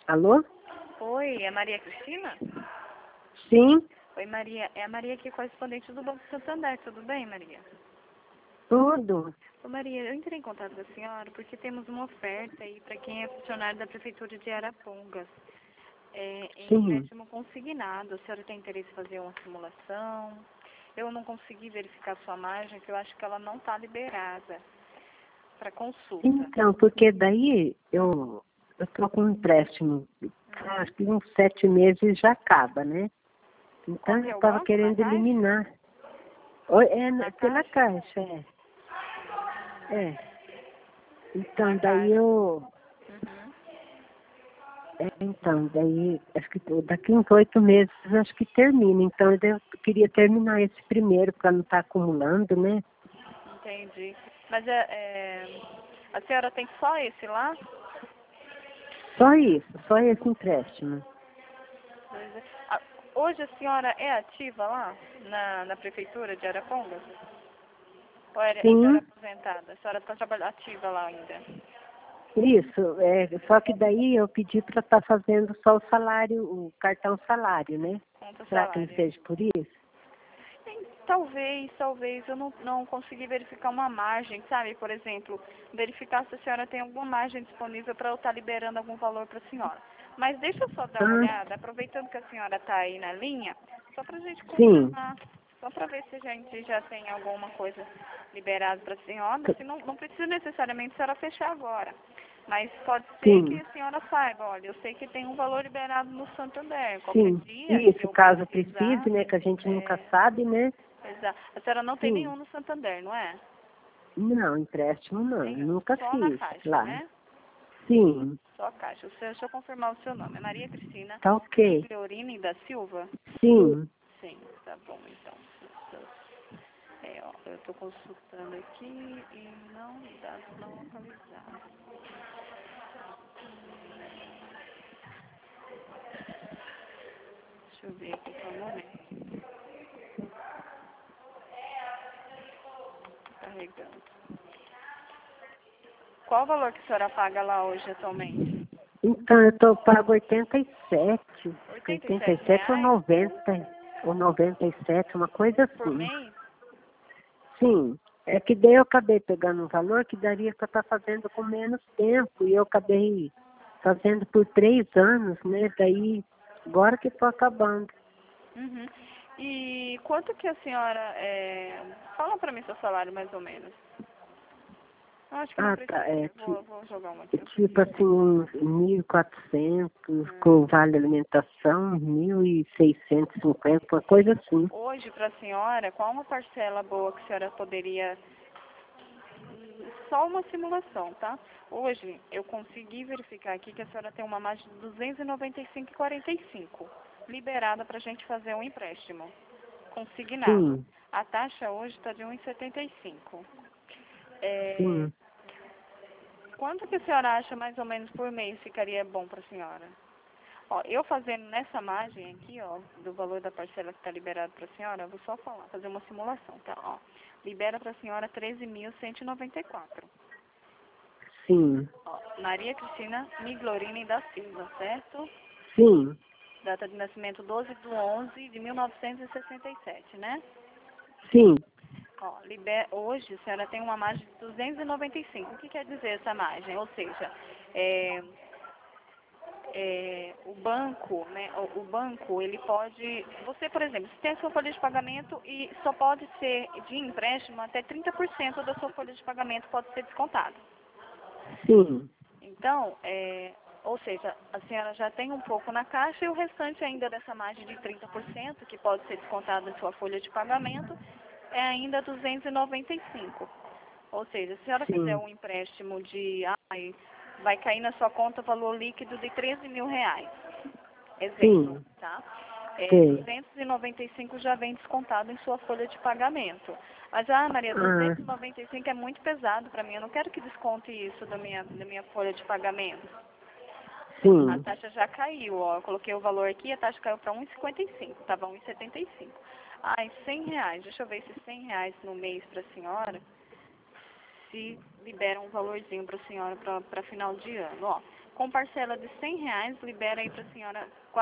Alô? Oi, é Maria Cristina? Sim, Oi, Maria. É a Maria aqui, correspondente do Banco Santander. Tudo bem, Maria? tudo. Ô, Maria, eu entrei em contato com a senhora porque temos uma oferta aí para quem é funcionário da Prefeitura de Arapongas. Em Sim. empréstimo consignado. A senhora tem interesse em fazer uma simulação? Eu não consegui verificar sua margem, que eu acho que ela não está liberada para consulta. Então, porque daí eu tô com um empréstimo, acho que uns 7 meses já acaba, né? Qual Então que eu é o estava banco? Na querendo Caixa? eliminar. Na Pela Caixa? caixa, é. Na Então daí Caixa. Uhum. então, daí acho que daqui uns 8 meses acho que termina. Então eu queria terminar esse primeiro para não estar acumulando, né? Entendi. Mas a senhora tem só esse lá? Só isso, só esse empréstimo. Pois é. Hoje a senhora é ativa lá na prefeitura de Arapongas? Ou a senhora é Sim. aposentada? A senhora está trabalhando ativa lá ainda? Isso, só que daí eu pedi para estar fazendo só o salário, o cartão salário, né? Conta o Será que não salário. seja por isso? Talvez eu não consegui verificar uma margem, sabe? Por exemplo, verificar se a senhora tem alguma margem disponível para eu estar liberando algum valor para a senhora. Mas deixa eu só dar uma Ah, olhada, aproveitando que a senhora está aí na linha, só para a gente sim, confirmar, só para ver se a gente já tem alguma coisa liberada para a senhora, se não precisa necessariamente a senhora fechar agora. Mas pode ser que sim, a senhora saiba, olha, eu sei que tem um valor liberado no Santander. Qualquer sim. dia, se Isso, eu caso precisar, precise, né? Que a gente nunca é, sabe, né? exato. A senhora não tem Sim. nenhum no Santander, não é? Não, empréstimo não, Nenhum. nunca Só na fiz Caixa, lá. né? Sim, Só a Caixa. Deixa eu confirmar o seu nome. É Maria Cristina tá ok. Migliorini da Silva? Sim, Sim, tá bom então. Ó, eu tô consultando aqui e não, dados não localizados. Deixa eu ver aqui só um momento. Carregando. Qual o valor que a senhora paga lá hoje atualmente? então eu tô pago 87, acho que 87 87 reais ou 97, uma coisa por assim. mês? Sim, é que daí eu acabei pegando um valor que daria para estar fazendo com menos tempo e eu acabei fazendo por 3 anos, né? Daí, agora que estou acabando. Uhum. E quanto que a senhora... Fala pra mim seu salário, mais ou menos. Eu acho que não Ah, tá, precisa. Vou jogar uma aqui. tipo assim, uns 1.400 Hum. com vale alimentação, 1.650, uma coisa assim. Hoje, pra senhora, qual uma parcela boa que a senhora poderia... Só uma simulação, tá? Hoje, eu consegui verificar aqui que a senhora tem uma margem de 295,45 liberada pra gente fazer um empréstimo consignado. Sim, A taxa hoje está de 1,75. sim. Quanto que a senhora acha mais ou menos por mês ficaria bom para a senhora? Ó, eu fazendo nessa margem aqui, ó, do valor da parcela que está liberado para a senhora, eu vou só fazer uma simulação, tá? Ó, libera para a senhora 13.194. Sim, Ó, Maria Cristina Miglorini da Silva, certo? sim, Data de nascimento 12/11 de 1967, né? sim. Ó, hoje a senhora tem uma margem de 295. O que quer dizer essa margem? Ou seja, é, o banco, né, o banco, ele pode, você, por exemplo, se tem a sua folha de pagamento e só pode ser de empréstimo, até 30% da sua folha de pagamento pode ser descontado. Sim, Então, ou seja, a senhora já tem um pouco na caixa e o restante ainda dessa margem de 30% que pode ser descontado da sua folha de pagamento, é ainda 295. Ou seja, se a senhora fizer sim, um empréstimo vai cair na sua conta valor líquido de 13 mil reais. Exemplo, sim, tá? sei. 295 já vem descontado em sua folha de pagamento. Mas, Maria, Ah, 295 é muito pesado para mim. Eu não quero que desconte isso da minha folha de pagamento. A sim, taxa já caiu, ó. Eu coloquei o valor aqui, a taxa caiu para 1,55. Estava 1,75. Ai, 100 reais. Deixa eu ver se 100 reais no mês para a senhora se libera um valorzinho para a senhora para final de ano. Ó, Com parcela de R$ 100, libera aí pra senhora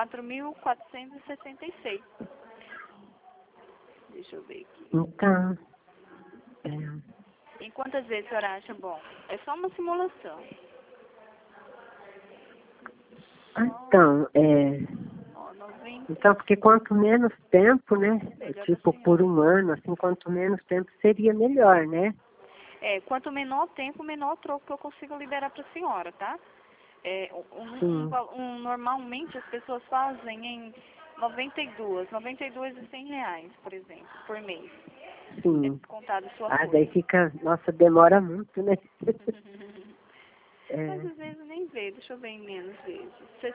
4.466. Deixa eu ver aqui. Então, Em quantas vezes a senhora acha bom? É só uma simulação. então, Ó, 90. então, porque quanto menos tempo, né? Melhor Tipo, pra por senhora. um ano, assim, quanto menos tempo seria melhor, né? Quanto menor tempo, menor o troco que eu consigo liberar pra senhora, tá? Sim, Normalmente as pessoas fazem em 92 e R$ 100, por exemplo, por mês. É sim. descontado sua Ah, daí folha. fica, nossa, demora muito, né? Mas às vezes nem vê, deixa eu ver em menos vezes.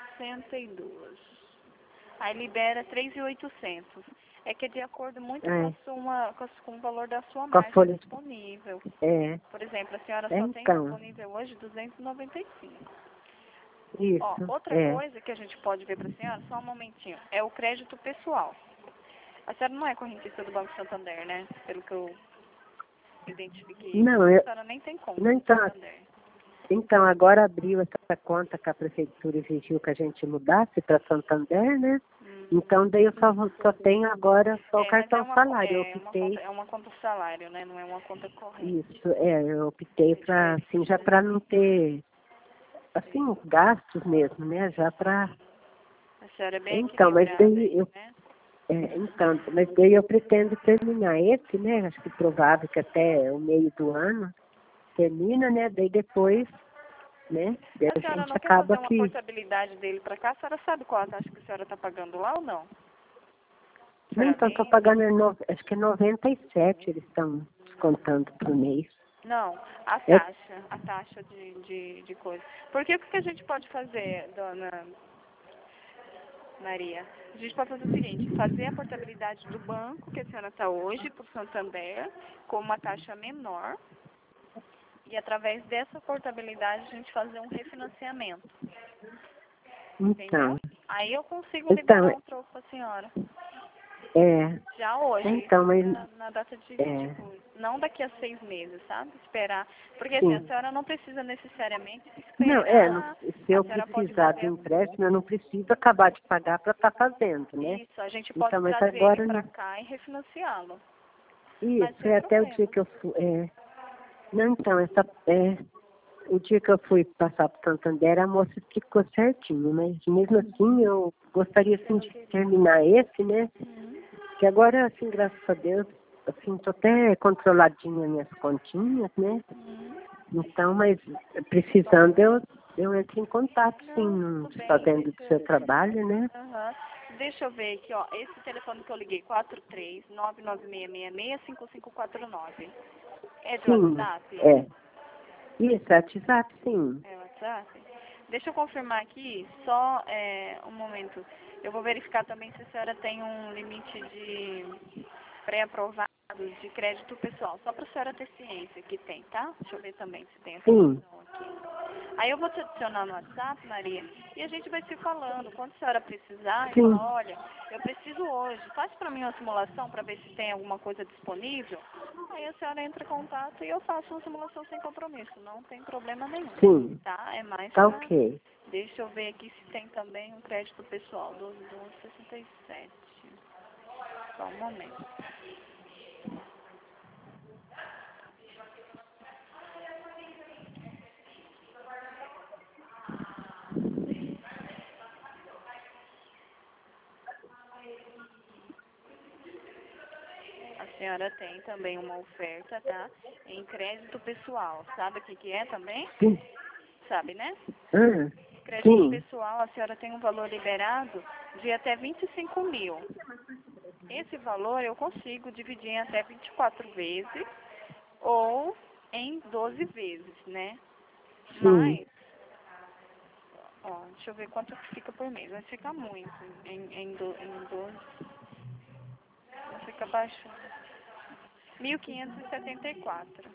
62. Aí libera 3.800. É que é de acordo muito com o valor da sua Com a margem folha. disponível. É, Por exemplo, a senhora só tem então, disponível hoje 295. Ó, isso, outra coisa que a gente pode ver para a senhora, só um momentinho, é o crédito pessoal. A senhora não é correntista do Banco Santander, né? Pelo que eu identifiquei. Não, A senhora nem tem conta não, no Santander. então, agora abriu essa conta que a prefeitura exigiu que a gente mudasse para Santander, né? Então, daí eu só tenho agora só o Mas cartão salário. Eu optei, é uma conta salário, né? Não é uma conta corrente. isso, eu optei para, assim, já para não ter, assim, gastos mesmo, né? Já para... A senhora é bem Então, mas equilibrada daí aí, eu, né? mas daí eu pretendo terminar esse, né? Acho que provável que até o meio do ano termina, né? Daí depois, né? Daí A a senhora gente não quer acaba fazer uma que... portabilidade dele para cá? A senhora sabe qual a taxa que a senhora está pagando lá ou não? A Não, senhora então, estou lembra? pagando, acho que é 97 eles estão descontando por mês. Não, É, a taxa de coisa. Porque o que a gente pode fazer, dona Maria? A gente pode fazer o seguinte, fazer a portabilidade do banco que a senhora está hoje para o Santander com uma taxa menor e através dessa portabilidade a gente fazer um refinanciamento. Entendeu? então, Aí eu consigo liberar um troco para a senhora. Já hoje, então, mas, na data de é, coisa. Não daqui a 6 meses, sabe? Esperar. Porque assim, a sim. senhora não precisa necessariamente Não, esperar. se A eu senhora pode precisar do fazer empréstimo, eu não preciso acabar de pagar para estar fazendo, né? isso. A gente pode Então, mas trazer ele agora, para cá e refinanciá-lo. Mas isso, sem é até o dia problema. que eu fui, não, então, o dia que eu fui passar para Santander, a moça explicou certinho, mas mesmo assim eu gostaria, assim, de terminar esse, né? Que agora, assim, graças a Deus, assim, tô até controladinha minhas continhas, né? Então, mas precisando, eu entro em contato, sim, Não, tudo bem. fazendo do seu trabalho, né? Aham. Deixa eu ver aqui, ó. Esse telefone que eu liguei, 43-99666-5549. É do Sim, WhatsApp? Isso, WhatsApp, sim. É o WhatsApp? Deixa eu confirmar aqui, só um momento. Eu vou verificar também se a senhora tem um limite de pré-aprovado de crédito pessoal. Só para a senhora ter ciência que tem, tá? Deixa eu ver também se tem essa Sim, opção aqui. Aí eu vou te adicionar no WhatsApp, Maria, e a gente vai se falando. Quando a senhora precisar, e sim, falar, olha, eu preciso hoje, faz para mim uma simulação para ver se tem alguma coisa disponível. Aí a senhora entra em contato e eu faço uma simulação sem compromisso. Não tem problema nenhum, sim, tá? É mais tá pra... ok. Deixa eu ver aqui se tem também um crédito pessoal, 12,67. Só um momento. A senhora tem também uma oferta, tá? Em crédito pessoal. Sabe o que é também? Sim, Sabe, né? ah, Crédito sim, pessoal, a senhora tem um valor liberado de até 25 mil. Esse valor eu consigo dividir em até 24 vezes ou em 12 vezes, né? sim, Mas, ó, deixa eu ver quanto que fica por mês. Vai ficar muito em 12. Vai ficar baixo. 1.574.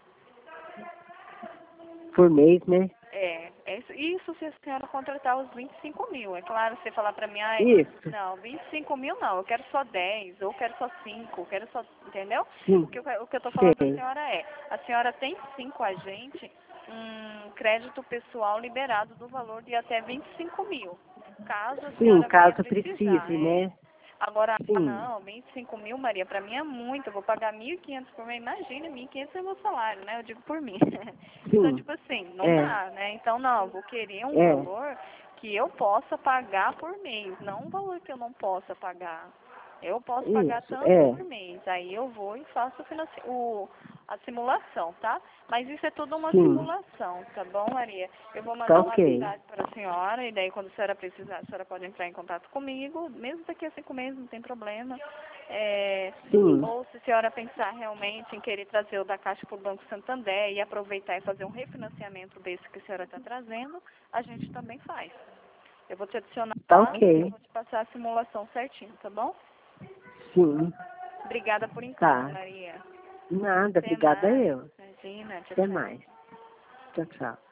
por mês, né? Isso se a senhora contratar os 25 mil. É claro, você falar pra mim, ai, Isso, não, 25 mil não, eu quero só 10, ou quero só 5, eu quero só, entendeu? sim, O que eu tô falando pra sei, senhora é, a senhora tem sim com a gente crédito pessoal liberado do valor de até 25 mil. Caso a Sim, senhora caso venha precisar, precise, né? Agora, Sim. não, 25 mil, Maria, pra mim é muito. Eu vou pagar 1.500 por mês. Imagina, 1.500 é meu salário, né? Eu digo por mim. Então, Sim. tipo assim, não dá, né? Então, não, eu vou querer um valor que eu possa pagar por mês, não um valor que eu não possa pagar. Eu posso pagar Isso, tanto por mês. Aí eu vou e faço a simulação, tá? Mas isso é tudo uma Sim. simulação, tá bom, Maria? Eu vou Tá mandar um ok. WhatsApp para a senhora, e daí quando a senhora precisar, a senhora pode entrar em contato comigo, mesmo daqui a 5 meses, não tem problema. Sim. Ou se a senhora pensar realmente em querer trazer o da Caixa para o Banco Santander e aproveitar e fazer um refinanciamento desse que a senhora está trazendo, a gente também faz. Eu vou te adicionar Tá lá e eu ok. vou te passar a simulação certinho, tá bom? Sim. Obrigada por enquanto, Tá. Maria. Nada, Até obrigada mais. eu. Imagina, tchau, Até tchau. mais. Tchau, tchau.